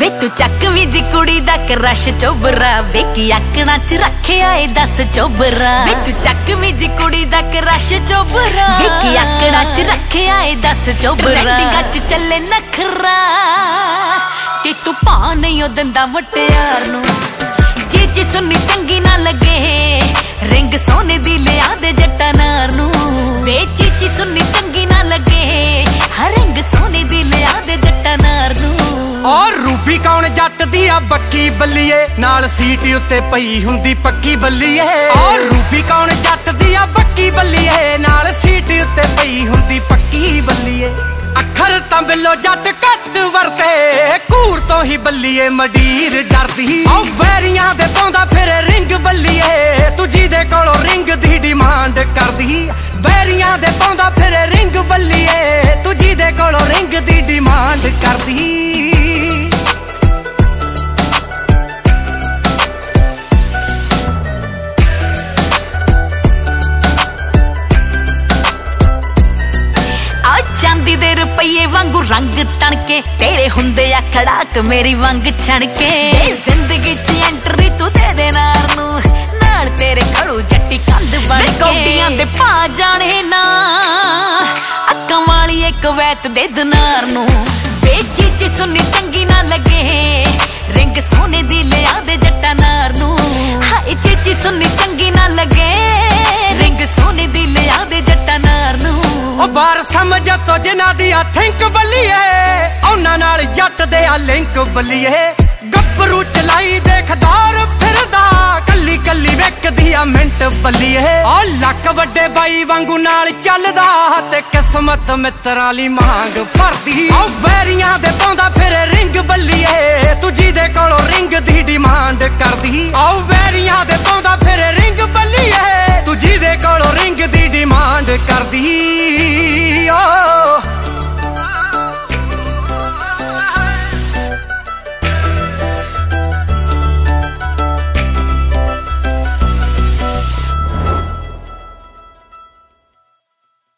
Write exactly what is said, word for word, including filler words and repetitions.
ਵੇ ਤੂੰ ਚੱਕ ਵੀ ਜੀ ਕੁੜੀ ਦਾ ਕਰਸ਼ ਚੋਬਰਾ, ਵੇਖੀ ਆਕੜਾਂ ਚ ਰੱਖਿਆ ਏ ਦਸ ਚੋਬਰਾ। ਵੇ ਤੂੰ ਚੱਕ ਵੀ ਜੀ ਕੁੜੀ ਦਾ ਕਰਸ਼ ਚੋਬਰਾ, ਵੇਖੀ ਆਕੜਾਂ ਚ ਰੱਖਿਆ ਏ ਦਸ ਚੋਬਰਾ। ਟ੍ਰੈਂਡਿੰਗਾਂ ਚ ਚੱਲੇ ਨਖਰਾ ਕਿ ਤੂੰ ਪਾ ਨਹੀਂ ਉਹ ਦਿੰਦਾ ਮੁਟਿਆਰ ਨੂੰ। ਚੀਚੀ ਸੁਣੀ ਚੰਗੀ ਨਾ ਲੱਗੇ, ਰਿੰਗ ਸੋਨੇ ਦੀ ਲਿਆ ਦੇ ਜੱਟਾ ਨਾਰ ਨੂੰ। ਵੇ ਚੀਚੀ ਸੁਣੀ ਚੰਗੀ ਨਾ ਲੱਗੇ, ਹਰ ਰਿੰਗ ਸੋਨੇ ਦੀ ਲਿਆ ਦੇ ਜੱਟਾ ਨਾਰ ਨੂੰ। ਔਰ ਰੂਬੀ ਕੌਣ ਜੱਟ ਦੀ ਆ ਬੱਕੀ ਬੱਲੀਏ, ਨਾਲ ਸੀਟ ਉੱਤੇ ਪਈ ਹੁੰਦੀ ਪੱਕੀ ਬੱਲੀਏ। ਔਰ ਰੂਬੀ ਕੌਣ ਜੱਟ ਦੀ ਆ ਬੱਕੀ ਬੱਲੀਏ, ਨਾਲ ਸੀਟ ਉੱਤੇ ਪਈ ਹੁੰਦੀ ਪੱਕੀ ਬੱਲੀਏ। ਅੱਖਰ ਤਾਂ ਬਿੱਲੋ ਜੱਟ ਘੱਟ ਵਰਤੇ, ਘੂਰ ਤੋਂ ਹੀ ਬੱਲੀਏ ਮਡੀਰ ਡਰਦੀ। ਔ ਵੈਰੀਆਂ ਦੇ ਪਾਉਂਦਾ ਫਿਰ ਰਿੰਗ ਬੱਲੀਏ, ਤੂੰ ਜਿਹਦੇ ਕੋਲੋਂ ਰਿੰਗ ਦੀ ਡਿਮਾਂਡ ਕਰਦੀ। ਵੈਰੀਆਂ ਦੇ ਪਾਉਂਦਾ ਫਿਰ ਰਿੰਗ ਬੱਲੀਏ, ਤੂੰ ਜਿਹਦੇ ਕੋਲੋਂ ਰਿੰਗ ਦੀ ਡਿਮਾਂਡ ਕਰਦੀ। ਚਾਂਦੀ ਦੇ ਰੁਪਈਏ ਵਾਂਗੂ ਰੰਗ ਟਣਕੇ, ਤੇਰੇ ਹੁੰਦੇ ਆ ਖੜਾਕ ਮੇਰੀ ਵੰਗ ਛਣਕੇ। ਜ਼ਿੰਦਗੀ ਚ ਐਂਟਰੀ ਤੂੰ ਦੇ ਦੇ ਨਾਰ ਨੂੰ, ਨਾਲ ਤੇਰੇ ਖੜੂ ਜੱਟੀ ਕੰਧ ਬਣ ਕੇ। ਕੌਡੀਆਂ ਦੇ ਪਾ ਜਾਣੇ ਨਾ, ਅੱਕਾਂ ਵਾਲੀ ਇੱਕ ਵੈਤ ਦੇ ਦਿਨਾਰ ਨੂੰ। ਵੇ ਚੀਚੀ ਸੁਣੀ ਚੰਗੀ ਨਾ ਲੱਗੇ, ਰਿੰਗ ਸੋਨੇ ਦੀ ਲਿਆ ਦੇ ਜੱਟਾ ਨਾਰ ਨੂੰ। ਹਾਏ ਚੀਚੀ ਸੁਣੀ ਚੰਗੀ ਨਾ ਲੱਗੇ, ਰਿੰਗ ਸੋਨੇ ਦੀ ਲਿਆ ਦੇ ਜੱਟਾ ਨਾਰ ਨੂੰ। ਉਹ ਬਾਰ ਸਮਝ ਤੋ ਜਿਨ੍ਹਾਂ ਦੀ ਆ ਥਿੰਕ ਬੱਲੀਏ, ਉਹਨਾਂ ਨਾਲ ਜੱਟ ਦੇ ਆ ਲਿੰਕ ਬੱਲੀਏ। ਗੱਭਰੂ ਚਲਾਈ ਦੇਖਦਾਰ ਫਿਰਦਾ, ਕੱਲੀ ਕੱਲੀ ਵੇਖਦੀ ਆ ਮਿੰਟ ਬੱਲੀਏ। ਆ ਲੱਕ ਵੱਡੇ ਬਾਈ ਵਾਂਗੂ ਨਾਲ ਚੱਲਦਾ, ਤੇ ਕਿਸਮਤ ਮਿੱਤਰਾਂ ਲਈ ਮੰਗ ਭਰਦੀ। ਆ ਵੈਰੀਆਂ ਦੇ ਪਾਉਂਦਾ ਫਿਰ ਰਿੰਗ ਬੱਲੀਏ, ਤੂੰ ਜਿਹਦੇ ਕੋਲੋਂ ਰਿੰਗ ਦੀ ਡਿਮਾਂਡ ਕਰਦੀ। ਆ ਵੈਰੀਆਂ ਦੇ ਪਾਉਂਦਾ